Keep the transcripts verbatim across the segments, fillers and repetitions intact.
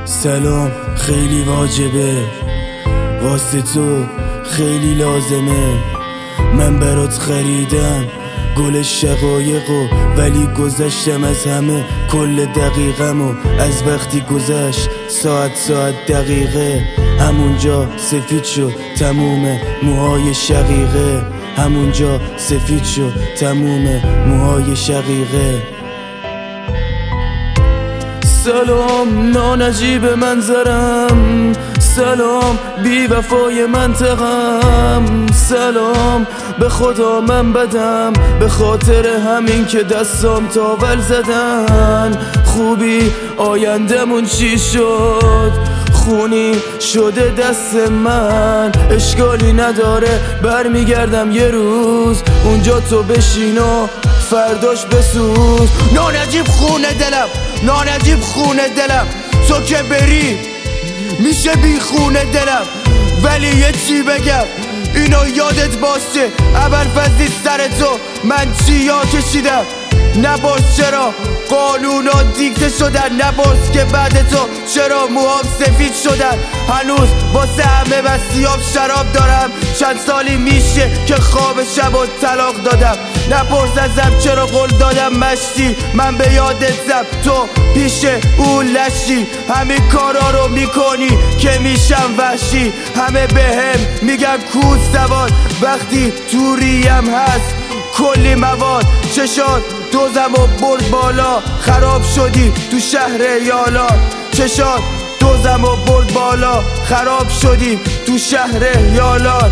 سلام خیلی واجبه، واسه تو خیلی لازمه. من برات خریدم گل شقایقو، ولی گذشتم از همه کل دقیقمو. از وقتی گذشت ساعت ساعت دقیقه، همونجا سفید شد تموم موهای شقیقه. همونجا سفید شد تموم موهای شقیقه. سلام نانجیب منظرم، سلام بی وفای منطقم. سلام به خدا من بدم، به خاطر همین که دستام تاول زدن. خوبی آیندمون چی شد؟ خونی شده دست من، اشکالی نداره برمیگردم یه روز اونجا تو بشین و فرداش بسوز. نانجیب خونه دلم، نانجیب خونه دلم، تو که بری میشه بی خونه دلم. ولی یه چی بگم اینو یادت باشه، اول فضلی سر تو من چیا کشیدم. نباز چرا قانونا دیکته شدن، نباز که بعد تو چرا موهام سفید شدن. هنوز واسه همه بستیاب شراب دارم، چند سالی میشه که خواب شب و طلاق دادم. نپرس ازم چرا قول دادم مشتی، من به یادت زم تو پیش اون لشی. همین کارا رو میکنی که میشم وحشی، همه به هم میگن کود سواد وقتی توریم هست کلی مواد. چشات دوزم و برد بالا، خراب شدی تو شهر یالان. چشات دوزم و برد بالا، خراب شدی تو شهر یالان.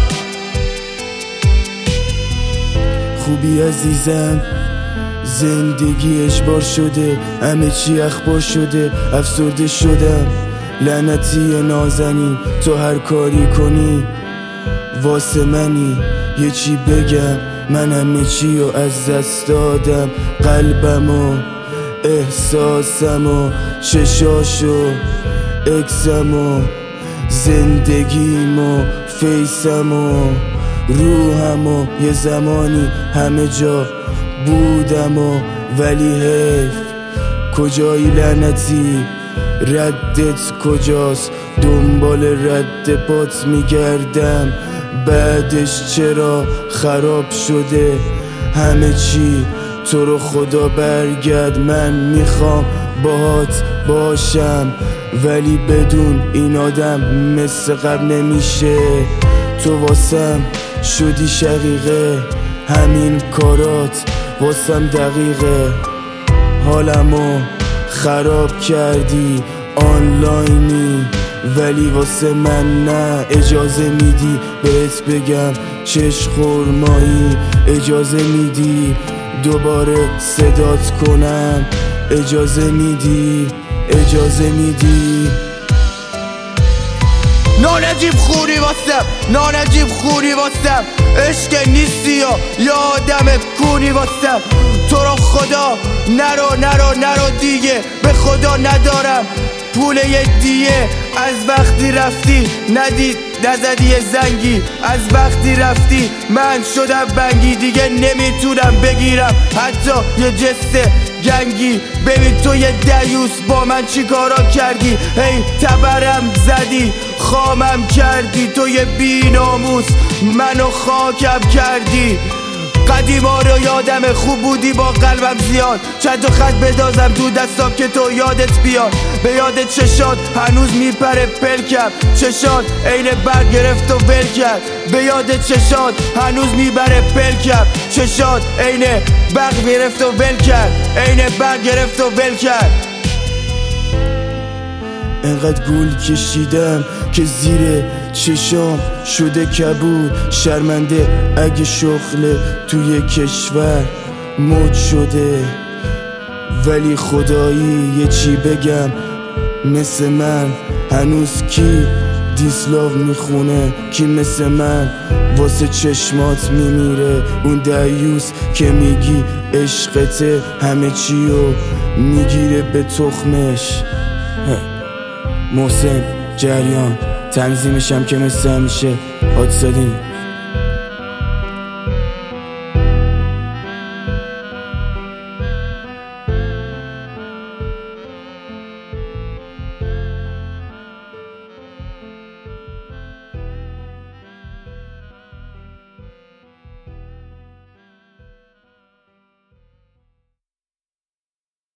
خوبی عزیزم زندگی اجبار شده، همه چی اخبار شده، افسرده شدم. لعنتی نازنین تو هر کاری کنی واسه منی. یه چی بگم من همه چی رو از دست دادم، قلبم و احساسم و چشاش و اکسم و زندگیم و فیسم و روحم و یه زمانی همه جا بودم و ولی حیف. کجایی لعنتی ردت کجاست؟ دنبال رد پات میگردم، بعدش چرا خراب شده همه چی؟ تو رو خدا برگرد، من میخوام باهات باشم ولی بدون این آدم مثل قبل نمیشه. تو واسم شدی شقیقه، همین کارات واسم دقیقه. حالمو خراب کردی آنلاینی ولی واسه من نه. اجازه میدی بهت بگم چشم خورمایی؟ اجازه میدی دوباره صدات کنم؟ اجازه میدی؟ اجازه میدی؟ نانجیب خونی واسم، نانجیب خونی واسم، عشق نیستی یا یا آدم کونی واسم. تو رو خدا نرو نرو نرو دیگه، به خدا ندارم پول یه دیه. از وقتی رفتی ندید نزدی یه زنگی، از وقتی رفتی من شدم بنگی. دیگه نمیتونم بگیرم حتی یه جسته گنگی. ببین تو یه دیوس با من چی کارا کردی؟ هی تبرم زدی خامم کردی، تو یه بی ناموس منو خاکم کردی. قدیما رو یادم خوب بودی با قلبم زیاد، چند تا خط بدازم تو دستام که تو یادت بیاد. به یادت چشات هنوز میپره پلکم، چشات عین برگ گرفت و ول کرد. به یادت چشات هنوز میبره پلکم، چشات عین برگ گرفت و ول کرد، عین برگ گرفت و ول کرد. انقدر گول کشیدم که زیر چشام شده کبود. شرمنده اگه شغل توی کشور مد شده، ولی خدایی یه چی بگم مثل من هنوز کی دیسلاو میخونه؟ کی مثل من واسه چشمات میمیره؟ اون دیوس که میگی عشقته همه چیو میگیره به تخمش. محسن جریان تنظیمشم که مثل همیشه حادثادین.